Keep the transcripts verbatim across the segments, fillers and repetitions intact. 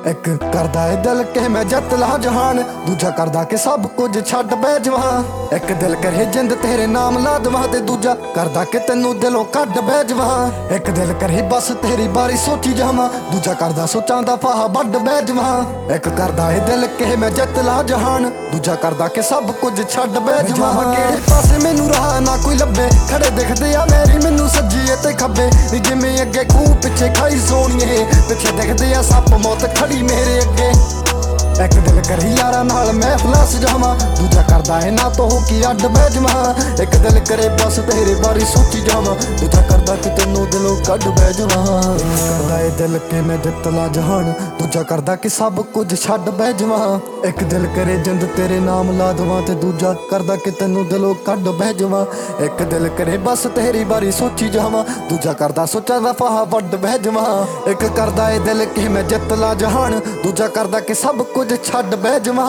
ਇੱਕ ਕਰਦਾ ਏ ਦਿਲ ਕਿ ਮੈਂ ਜਿੱਤ ਲਾ ਜਹਾਨ, ਦੂਜਾ ਕਰਦਾ ਕਿ ਸਭ ਕੁਝ ਛੱਡ ਬਹਿ ਜਾਵਾਂ। ਇੱਕ ਦਿਲ ਕਰੇ ਜਿੰਦ ਤੇਰੇ ਨਾਮ ਲਾ ਦੇਵਾਂ, ਤੇ ਦੂਜਾ ਕਰਦਾ ਕਿ ਤੈਨੂੰ ਦਿਲੋਂ ਕੱਢ ਬਹਿ ਜਾਵਾਂ। ਇੱਕ ਦਿਲ ਕਰੇ ਬਸ ਤੇਰੀ ਬਾਰੀ ਸੋਚੀ ਜਾਵਾਂ, ਦੂਜਾ ਕਰਦਾ ਸੋਚਾਂ ਦਾ ਫਾਹਾ ਵੱਢ ਬਹਿ ਜਾਵਾਂ। ਇੱਕ ਕਰਦਾ ਏ ਦਿਲ ਕਿ ਮੈਂ ਜਿੱਤ ਲਾ ਜਹਾਨ, ਦੂਜਾ ਕਰਦਾ ਕਿ ਸਭ ਕੁਝ ਛੱਡ ਬਹਿ ਜਾਵਾਂ। ਕਿਹੜੇ ਪਾਸੇ ਮੈਨੂੰ ਰਾਹ ਨਾ ਕੋਈ ਲੱਭੇ, ਖੜੇ ਦਿਖਦੇ ਆ ਮੇਰੀ ਮੈਨੂੰ ਸੱਜੀ ਤੇ ਖੱਬੇ, ਜਿਵੇਂ ਅੱਗੇ ਖੂਹ ਪਿੱਛੇ ਖਾਈ ਸੋਣੀਏ, ਪਿੱਛੇ ਦਿਖਦੇ ਆ ਸੱਪ ਮੌਤ ਖੜੀ ਮੇਰੇ ਅੱਗੇ। ਇੱਕ ਦਿਲ ਕਰੇ ਯਾਰਾਂ ਨਾਲ ਮੈਂ ਫਲਾਸ ਜਾਵਾਂ, ਦੂਜਾ ਕਰਦਾ ਏ ਨਾ ਤੋ ਕੀ ਅੱਡ ਬਹਿ ਜਾਵਾਂ। ਇੱਕ ਦਿਲ ਕਰੇ ਬਸ ਤੇਰੇ ਬਾਰੇ ਸੋਚੀ ਜਾਵਾਂ, ਦੂਜਾ ਕਰਦਾ ਕਿ ਤੈਨੂੰ ਦਿਲੋਂ ਕੱਢ ਬਹਿ ਜਾਵਾਂ। ਕਰਦਾ ਏ ਦਿਲ ਕਿ ਮੈਂ ਜਿੱਤ ਲਾ ਜਹਾਨ, ਦੂਜਾ ਕਰਦਾ ਕਿ ਸਭ ਕੁਝ ਛੱਡ ਬਹਿ ਜਾਵਾਂ। ਇੱਕ ਦਿਲ ਕਰੇ ਜਿੰਦ ਤੇਰੇ ਨਾਮ ਲਾ ਦੇਵਾਂ, ਤੇ ਦੂਜਾ ਕਰਦਾ ਕਿ ਤੈਨੂੰ ਦਿਲੋਂ ਕੱਢ ਬਹਿ ਜਾਵਾਂ। ਇੱਕ ਦਿਲ ਕਰੇ ਬਸ ਤੇਰੀ ਬਾਰੇ ਸੋਚੀ ਜਾਵਾਂ, ਦੂਜਾ ਕਰਦਾ ਸੋਚਾਂ ਦਾ ਫਾਹਾ ਵੱਢ ਬਹਿ ਜਾਵਾਂ। ਇੱਕ ਕਰਦਾ ਏ ਦਿਲ ਕਿ ਮੈਂ ਜਿੱਤ ਲਾ ਜਹਾਨ, ਦੂਜਾ ਕਰਦਾ ਕਿ ਸਭ ਕੁਝ ਛੱਡ ਬਹਿ ਜਾਵਾਂ।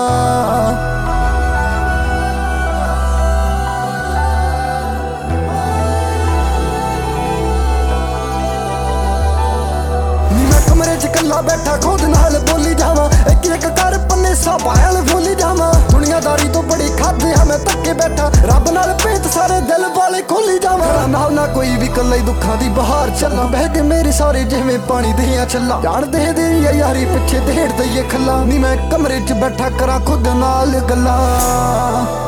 ਨੀ ਮੈਂ ਕਮਰੇ 'ਚ ਕੱਲਾ ਬੈਠਾ ਖੁਦ ਨਾਲ ਬੋਲੀ ਜਾਵਾਂ, ਇੱਕ ਇੱਕ ਕਰ ਪੰਨੇ ਸਾਬਾਲ ਫੁੱਲੀ ਜਾਵਾਂ। ਦੁਨੀਆਦਾਰੀ ਤੋਂ ਬੜੀ ਖਾਦੇ ਆ ਮੈਂ ਧੱਕੇ ਬੈਠਾ, ਰੱਬ ਨਾਲ ਭੇਤ ਸਾਰੇ ਦਿਲ ਵਾਲੇ ਖੋਲੀ ਜਾਵਾਂ। ਨਾਲ ਨਾ ਕੋਈ ਵੀ ਕੱਲਾ ਹੀ ਦੁੱਖਾਂ ਦੀ ਬਹਾਰ ਚੱਲਾਂ, ਬਹਿ ਕੇ ਮੇਰੇ ਸਾਰੇ ਜਿਵੇਂ ਪਾਣੀ ਦੀਆਂ ਛੱਲਾਂ। ਜਾਣਦੇ ਦੇ ਯਾਰੀ ਪਿੱਛੇ ਢੇੜ ਦਈਏ ਖੱਲਾ, ਨੀ ਮੈਂ ਕਮਰੇ 'ਚ ਬੈਠਾ ਕਰਾਂ ਖੁਦ ਨਾਲ ਗੱਲਾਂ।